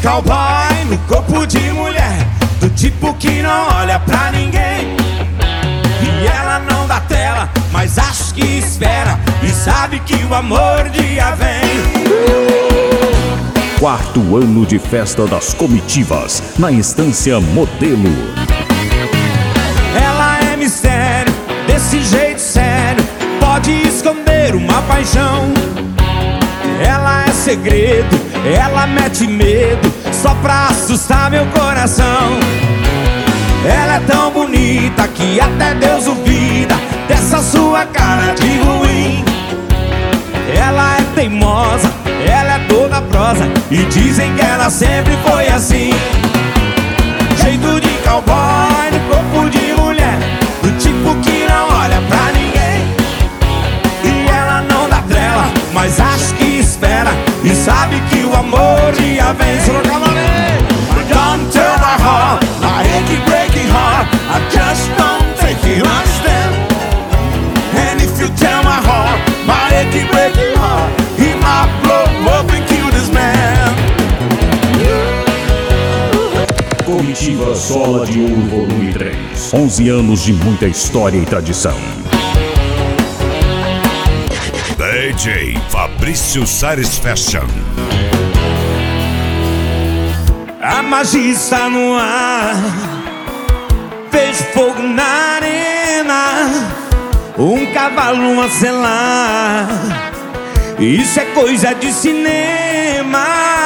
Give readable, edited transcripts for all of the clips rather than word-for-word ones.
cowboy no corpo de mulher, do tipo que não olha pra ninguém. E ela não dá tela, mas acho que espera e sabe que o amor um dia vem. Quarto ano de festa das comitivas na Estância Modelo. Ela é mistério, desse jeito sério, pode esconder uma paixão. Ela é segredo, ela mete medo, só pra assustar meu coração. Ela é tão bonita que até Deus duvida dessa sua cara de ruim. Ela é teimosa, ela é toda prosa, e dizem que ela sempre foi assim. Jeito de cowboy no corpo de mulher, do tipo que não olha pra ninguém. E ela não dá trela, mas acho que espera e sabe que o amor já vem. Don't tell my heart, my achy breaky heart, I just don't think you understand. And if you tell my heart, my achy breaky heart, he might blow up and kill this man. Comitiva Sola de Ouro Volume 3. 11 anos de muita história e tradição. DJ Fabrício Satisfaction. A magia está no ar, vejo fogo na arena, um cavalo a selar. Isso é coisa de cinema.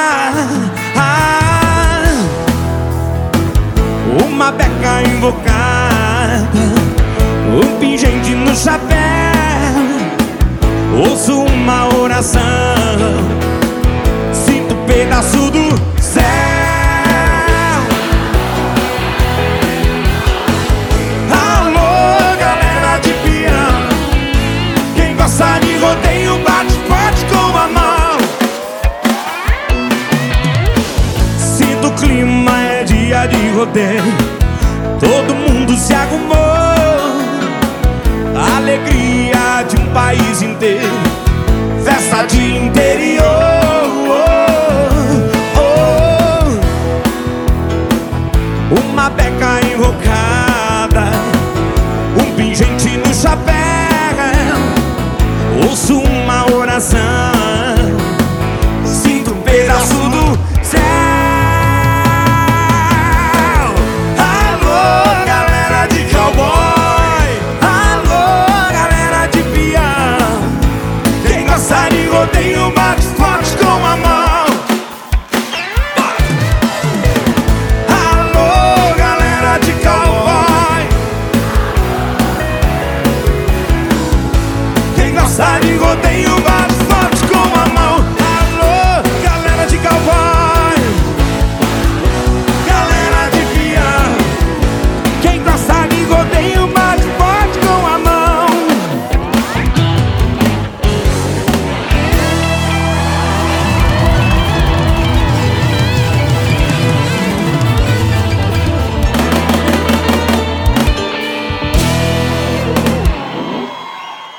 Uma beca invocada, um pingente no chapéu, ouço uma oração, sinto um pedaço do céu. Alô, galera de piano, quem gosta de rodeio bate forte com a mão. Sinto o clima, é dia de rodeio, todo mundo se arrumou. A alegria de um país inteiro, festa de inteiro.